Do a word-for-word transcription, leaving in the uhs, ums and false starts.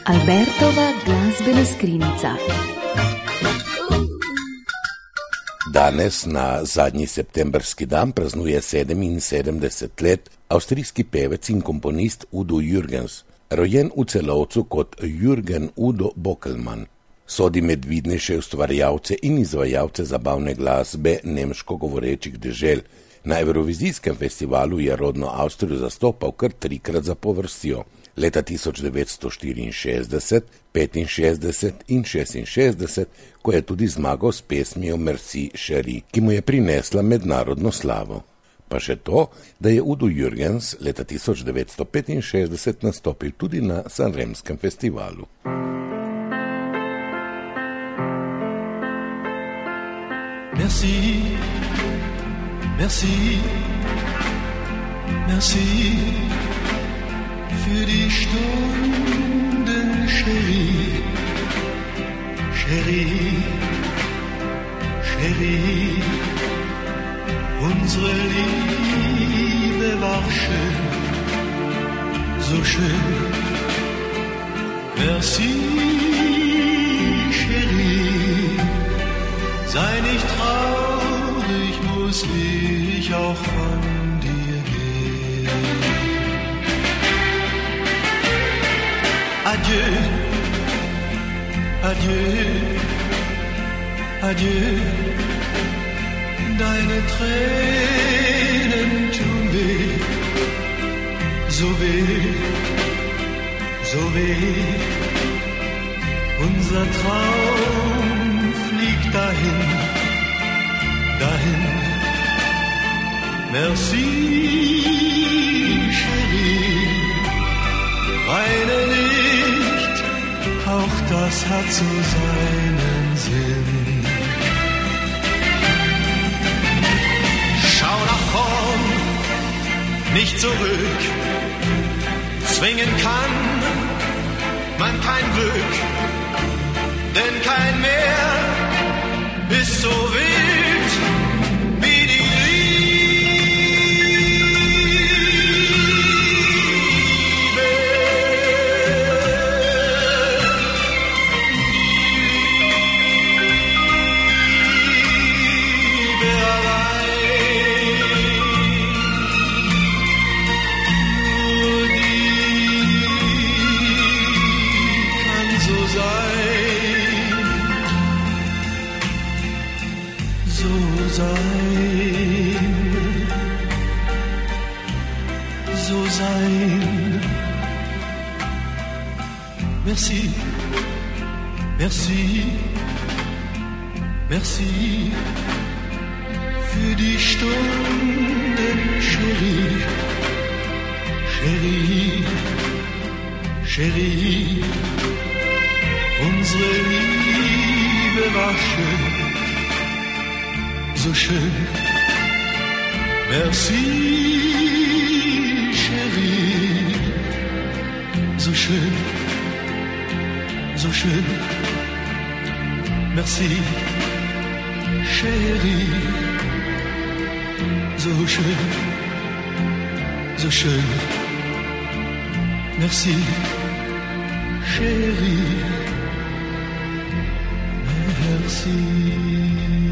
Albertova glasbena skrinjica. Danes, na zadnji septembrski dan, praznuje sedeminsedemdeset let avstrijski pevec in komponist Udo Jürgens, rojen v Celovcu kot Jürgen Udo Bockelmann. Sodi med vidnejše ustvarjalce in izvajalce zabavne glasbe nemško govorečih dežel. Na Evrovizijskem festivalu je rodno Avstrijo zastopal kar trikrat zapovrstjo. Leta tisoč devetsto štiriinšestdeset, petinšestdeset in šestinšestdeset, ko je tudi zmagal s pesmijo Merci Chérie, ki mu je prinesla mednarodno slavo. Pa še to, da je Udo Jürgens leta tisoč devetsto petinšestdeset nastopil tudi na Sanremskem festivalu. Merci, merci, merci für die Stunden, Chérie, Chérie, Chérie. Unsere Liebe war schön, so schön. Merci, Chérie. Sei nicht traurig, muss ich auch von dir gehen. Adieu, adieu, adieu. Deine Tränen tun weh, so weh, so weh. Unser Traum fliegt dahin, dahin. Merci, Chérie. Weine nicht, auch das hat so seinen Sinn. Schau nach vorn, nicht zurück. Zwingen kann man kein Glück, denn kein Meer ist so wild wie die Liebe. Liebe allein, nur die kann so sein. So sein, so sein. Merci, merci, merci für die Stunden, Chérie, Chérie, Chérie. Unsere Liebe war schön, so schön. Merci, Chérie. So schön, so schön. Merci, Chérie. So schön, so schön. Merci, Chérie. Merci.